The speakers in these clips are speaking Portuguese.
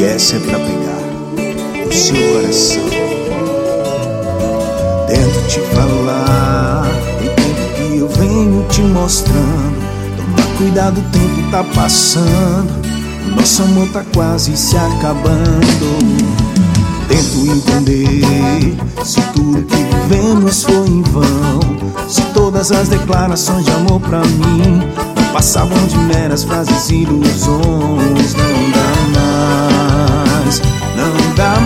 essa é pra pegar o seu coração. Tento te falar, tem tempo que eu venho te mostrando. Toma cuidado, o tempo tá passando, o nosso amor tá quase se acabando. Tento entender se tudo que vivemos foi em vão, se todas as declarações de amor pra mim não passavam de meras frases e ilusões. Não dá mais, não dá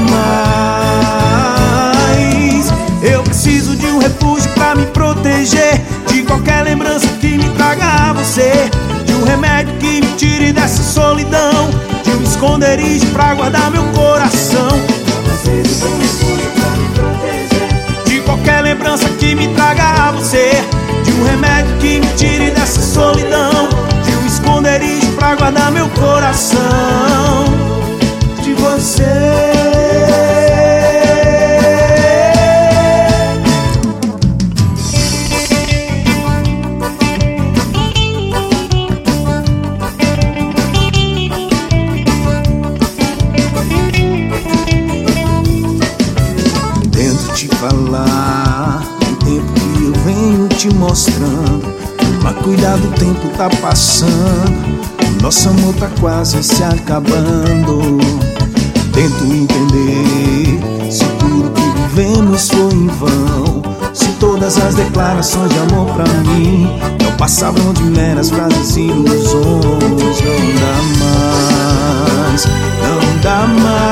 mais. Eu preciso de um refúgio pra me proteger de qualquer lembrança que me traga a você, de um remédio que me tire dessa solidão, de um esconderijo pra guardar meu coração. De qualquer lembrança que me traga a você, de um remédio que me tire dessa solidão, de um esconderijo pra guardar meu coração de você. Te falar, tem tempo que eu venho te mostrando. Toma cuidado, o tempo tá passando, o nosso amor tá quase se acabando. Tento entender se tudo que vivemos foi em vão, se todas as declarações de amor pra mim não passavam de meras frases e ilusões. Não dá mais, não dá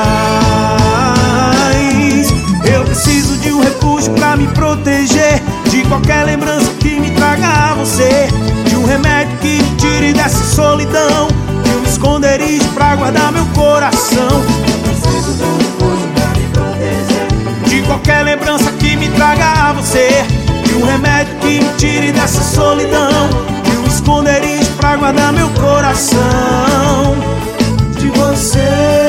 mais. Eu preciso de um refúgio pra me proteger de qualquer lembrança que me traga a você, de um remédio que me tire dessa solidão, de um esconderijo pra guardar meu coração. Eu preciso de um refúgio pra me proteger de qualquer lembrança que me traga a você, de um remédio que me tire dessa solidão, de um esconderijo pra guardar meu coração de você.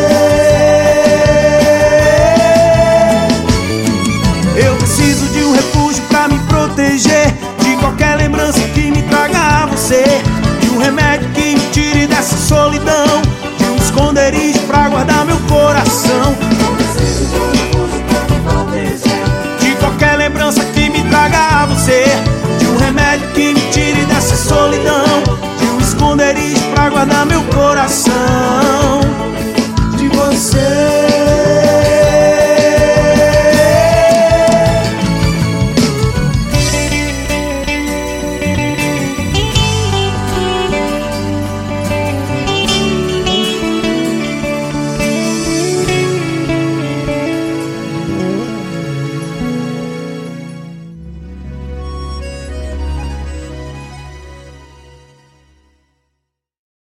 De qualquer lembrança que me traga a você, de um remédio que me tire dessa solidão, de um esconderijo pra guardar meu coração. De qualquer lembrança que me traga a você, de um remédio que me tire dessa solidão, de um esconderijo pra guardar meu coração.